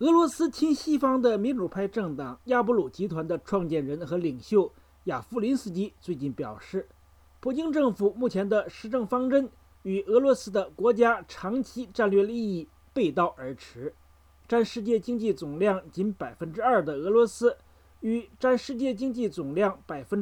俄罗斯亲西方的民主派政党亚布鲁集团的创建人和领袖亚夫林斯基最近表示，普京政府目前的施政方针与俄罗斯的国家长期战略利益背道而驰。占世界经济总量仅2%的俄罗斯与占世界经济总量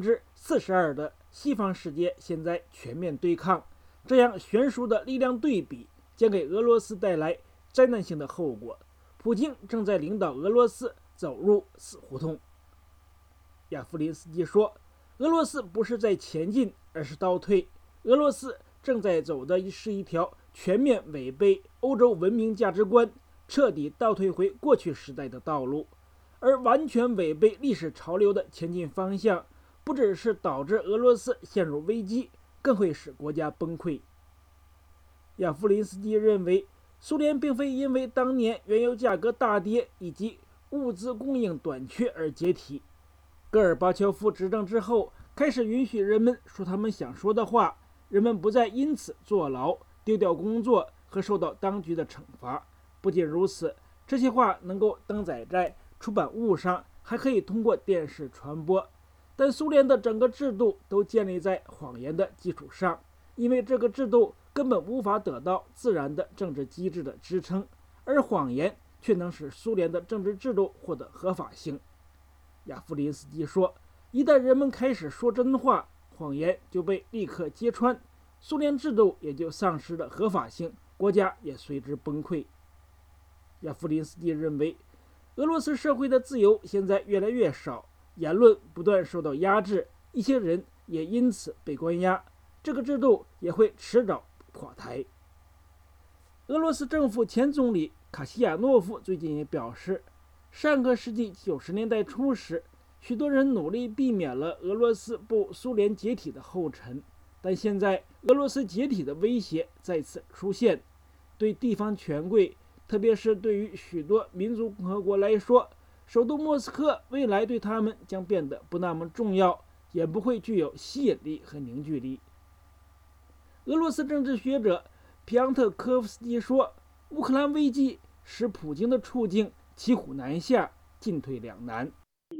42%的西方世界现在全面对抗，这样悬殊的力量对比将给俄罗斯带来灾难性的后果。普京正在领导俄罗斯走入死胡同。亚夫林斯基说，俄罗斯不是在前进，而是倒退。俄罗斯正在走的是一条全面违背欧洲文明价值观、彻底倒退回过去时代的道路，而完全违背历史潮流的前进方向，不只是导致俄罗斯陷入危机，更会使国家崩溃。亚夫林斯基认为，苏联并非因为当年原油价格大跌以及物资供应短缺而解体。戈尔巴乔夫执政之后，开始允许人们说他们想说的话，人们不再因此坐牢、丢掉工作和受到当局的惩罚。不仅如此，这些话能够登载在出版物上，还可以通过电视传播。但苏联的整个制度都建立在谎言的基础上，因为这个制度根本无法得到自然的政治机制的支撑，而谎言却能使苏联的政治制度获得合法性。亚夫林斯基说，一旦人们开始说真话，谎言就被立刻揭穿，苏联制度也就丧失了合法性，国家也随之崩溃。亚夫林斯基认为，俄罗斯社会的自由现在越来越少，言论不断受到压制，一些人也因此被关押，这个制度也会迟早垮台。俄罗斯政府前总理卡西亚诺夫最近也表示，上个世纪90年代初时，许多人努力避免了俄罗斯步苏联解体的后尘，但现在俄罗斯解体的威胁再次出现，对地方权贵，特别是对于许多民族共和国来说，首都莫斯科未来对他们将变得不那么重要，也不会具有吸引力和凝聚力。俄罗斯政治学者皮昂特科夫斯基说，乌克兰危机使普京的处境骑虎难下，进退两难。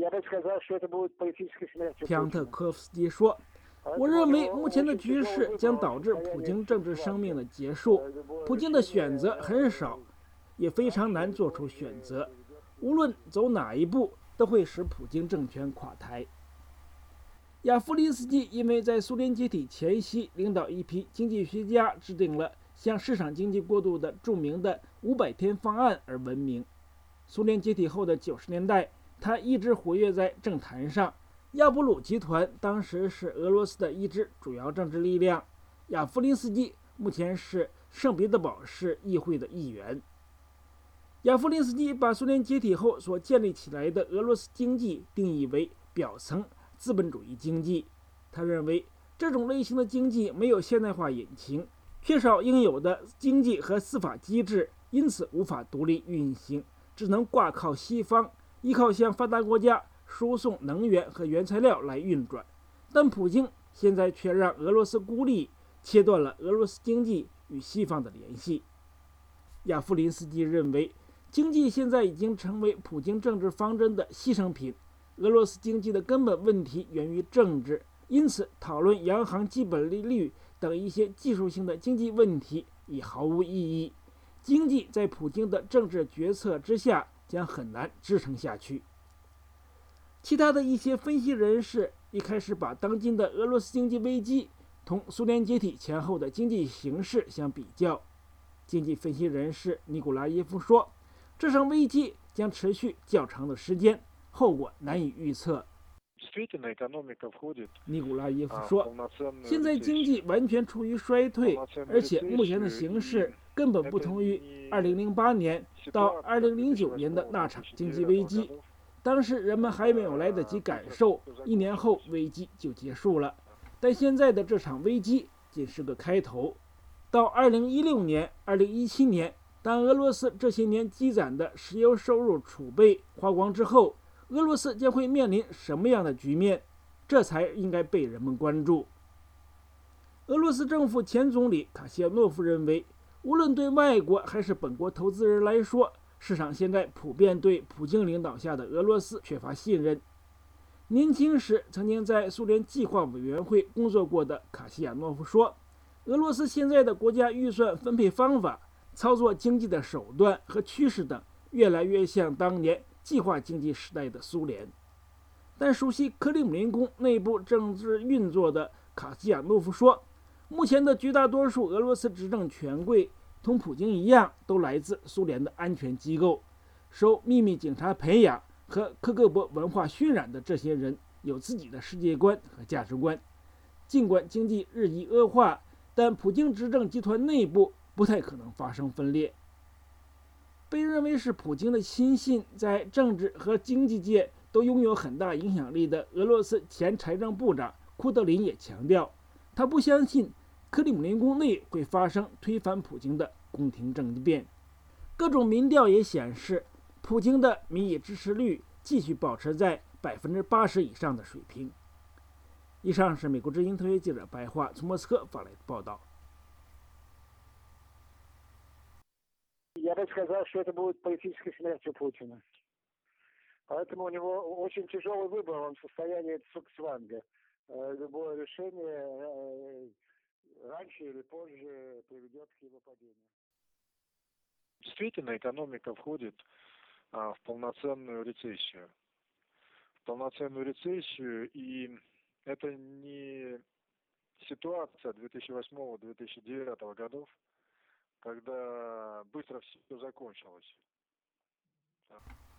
皮昂特科夫斯基说，我认为目前的局势将导致普京政治生命的结束。普京的选择很少，也非常难做出选择，无论走哪一步都会使普京政权垮台。亚夫林斯基因为在苏联解体前夕领导一批经济学家制定了向市场经济过渡的著名的500天方案而闻名。苏联解体后的90年代，他一直活跃在政坛上。亚布鲁集团当时是俄罗斯的一支主要政治力量。亚夫林斯基目前是圣彼得堡市议会的议员。亚夫林斯基把苏联解体后所建立起来的俄罗斯经济定义为表层资本主义经济。他认为这种类型的经济没有现代化引擎，缺少应有的经济和司法机制，因此无法独立运行，只能挂靠西方，依靠向发达国家输送能源和原材料来运转。但普京现在却让俄罗斯孤立，切断了俄罗斯经济与西方的联系。亚夫林斯基认为，经济现在已经成为普京政治方针的牺牲品。俄罗斯经济的根本问题源于政治，因此讨论央行基本利率等一些技术性的经济问题已毫无意义。经济在普京的政治决策之下将很难支撑下去。其他的一些分析人士一开始把当今的俄罗斯经济危机同苏联解体前后的经济形势相比较。经济分析人士尼古拉耶夫说，这场危机将持续较长的时间，后果难以预测。尼古拉耶夫说，现在经济完全处于衰退，而且目前的形势根本不同于2008年到2009年的那场经济危机。当时人们还没有来得及感受，1年后危机就结束了。但现在的这场危机仅是个开头。到2016年、2017年，当俄罗斯这些年积攒的石油收入储备花光之后，俄罗斯将会面临什么样的局面？这才应该被人们关注。俄罗斯政府前总理卡谢诺夫认为，无论对外国还是本国投资人来说， 市场现在普遍对普京领导下的俄罗斯缺乏信任。年轻时曾经在苏联计划委员会工作过的卡西亚诺夫说，俄罗斯现在的国家预算分配方法、操作经济的手段和趋势等，越来越像当年计划经济时代的苏联。但熟悉克里姆林宫内部政治运作的卡西亚诺夫说，目前的绝大多数俄罗斯执政权贵同普京一样，都来自苏联的安全机构，受秘密警察培养和克格勃文化熏染的这些人有自己的世界观和价值观。尽管经济日益恶化，但普京执政集团内部不太可能发生分裂。被认为是普京的亲信，在政治和经济界都拥有很大影响力的俄罗斯前财政部长库德林也强调，他不相信克里姆林宫内会发生推翻普京的宫廷政变。各种民调也显示，普京的民意支持率继续保持在80%以上的水平。以上是美国之音特约记者白桦从莫斯科发来的报道。 Я бы сказал, что это будет политической смертью Путина. Поэтому у него очень тяжелый выбор, он в состоянии цугцванга. Любое решение раньше или позже приведет к его падению. Действительно, экономика входит в полноценную рецессию. И это не ситуация 2008-2009 годов, когда быстро все закончилось.